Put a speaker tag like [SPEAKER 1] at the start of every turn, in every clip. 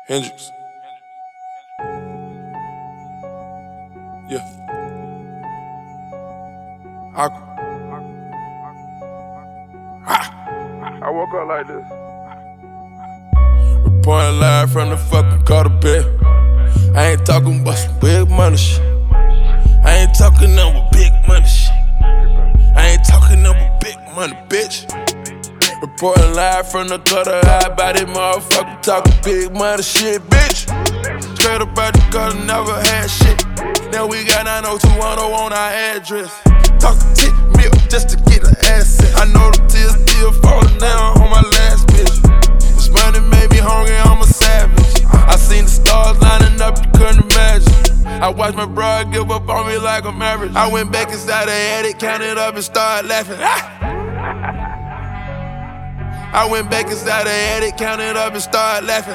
[SPEAKER 1] Hendrix. Yeah.
[SPEAKER 2] I woke up like this.
[SPEAKER 1] Reporting live from the fucking Carter bed. I ain't talking about some big money shit. I ain't talking nothing with big money shit. I ain't talking nothing with big money, bitch. Reporting live from the gutter, high body motherfucker talking big money shit, bitch. Straight up out the gutter, never had shit. Now we got 90210 on our address. Talking 10 mil just to get an asset. I know the tears still falling down on my last bitch. This money made me hungry, I'm a savage. I seen the stars lining up, you couldn't imagine. I watched my bro give up on me like I'm average. I went back inside the attic, counted up and started laughing. I went back inside the attic, counted up and started laughing.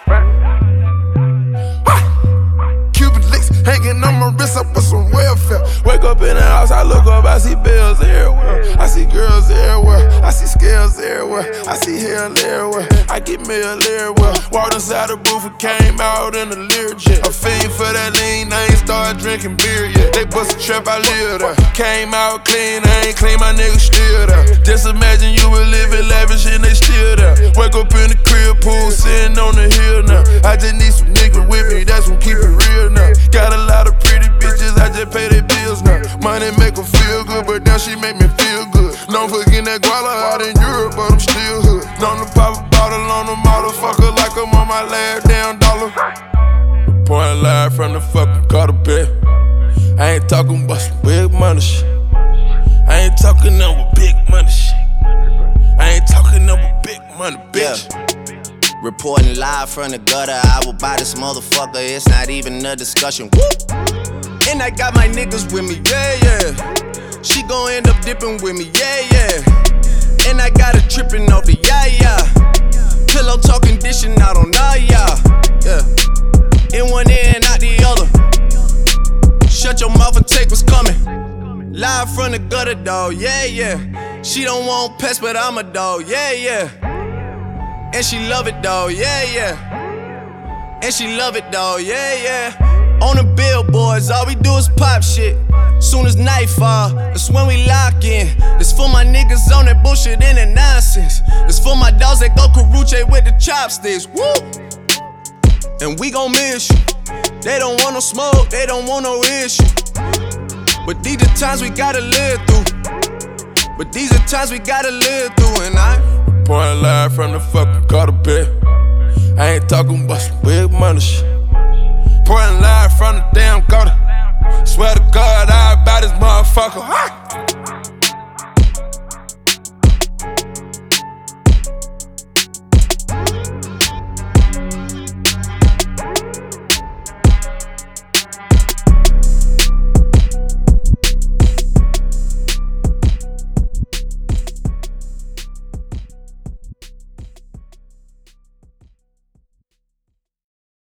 [SPEAKER 1] Cuban links hanging on my wrist, I put some welfare. Wake up in the house, I look up, I see bills everywhere. I see girls everywhere, I see scales everywhere. I see hell everywhere, I get mail everywhere. Walked inside the booth and came out in the Learjet. A fiend for that lean, I ain't started drinking beer yet. They bust a trap, I live there. Came out clean, I ain't clean, my nigga still there. Just imagine you were living lavish and they still there. Wake up in the crib, pool, sitting on the hill now. I just need some niggas with me, that's what keep it real now. Got a lot of pretty bitches, I just pay their bills now. Money make her feel good, but now she make me feel good. Don't forget that guala out in Europe, but I'm still hood. Known to pop a bottle on the motherfucker like I'm on my last damn dollar. Reporting live from the fucking Carter bed. I ain't talking about some big money shit. I ain't talking nothing with big money shit. I ain't talking nothing with big money, bitch.
[SPEAKER 3] Yeah. Reporting live from the gutter, I will buy this motherfucker, it's not even a discussion. Woo! And I got my niggas with me, yeah, yeah. She gon' end up dipping with me, yeah, yeah. And I got her tripping off the yeah. Pillow talking, dishing out on yeah. In one ear and out the other. Shut your mouth and take what's coming. Live from the gutter, dawg, yeah, yeah. She don't want pets, but I'm a dog, yeah, yeah. And she love it, dawg, yeah, yeah. And she love it, dawg, yeah, yeah. On the billboards, all we do is pop shit. Soon as nightfall, that's when we lock in. This for my niggas on that bullshit and that nonsense. This for my dogs that go karuche with the chopsticks, woo! And we gon' miss you. They don't want no smoke, they don't want no issue. But these are times we gotta live through. But these are times we gotta live through. And I
[SPEAKER 1] Reporting live from the fucking Carter bed. I ain't talking about some big money shit. Reporting live from the damn Carter. Swear to God, I buy this motherfucker.